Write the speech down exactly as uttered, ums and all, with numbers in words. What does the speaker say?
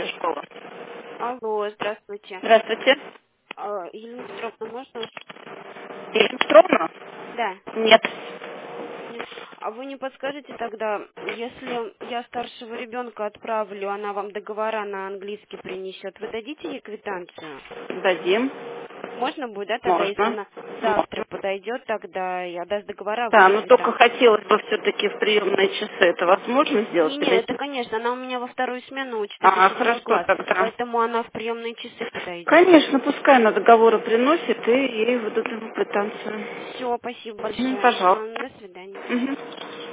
Английская школа. Алло, здравствуйте. Здравствуйте. А, Елена Петровна, можно? Елена Петровна? Да. Нет. Нет. А вы не подскажете тогда, если я старшего ребенка отправлю, она вам договора на английский принесет, вы дадите ей квитанцию? Дадим. Можно будет, да, тогда, если Можно. она завтра Можно. подойдет, тогда и отдаст договора, а вы Да, ей но только квитанцию? хотелось бы все-таки в приемные часы. Это возможно сделать Не-не, или это, нет? конечно, она у меня во вторую смену учится, это А, седьмой хорошо класс, тогда. поэтому она в приемные часы подойдет. Конечно, пускай она договоры приносит, и ей выдадут ему квитанцию. Все, спасибо Мгм, большое. Ага, пожалуйста. до свидания. Мгм.